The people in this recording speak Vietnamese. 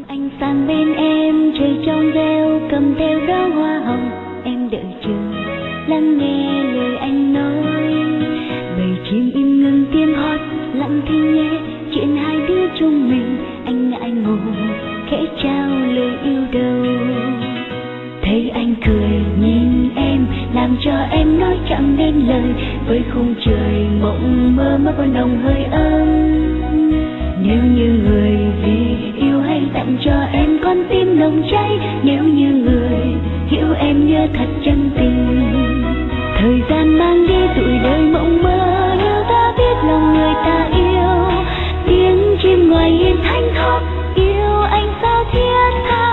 Anh sang bên em trời trong veo cầm theo đóa hoa hồng, em đợi chờ lắng nghe lời anh nói. Bầy chim im ngừng tiếng hót lặng thinh nghe chuyện hai đứa chúng mình. Anh ngại ngùng khẽ trao lời yêu đầu. Thấy anh cười nhìn em làm cho em nói chẳng nên lời. Với khung trời mộng mơ mới có nồng hơi ấm. Nếu như người vì yêu hay tặng cho em con tim nồng cháy. Nếu như người hiểu em nhớ thật chân tình. Thời gian mang đi tuổi đời mộng mơ. Yêu ta biết lòng người ta yêu. Tiếng chim ngoài hiên thanh thoát yêu anh sao thiết tha.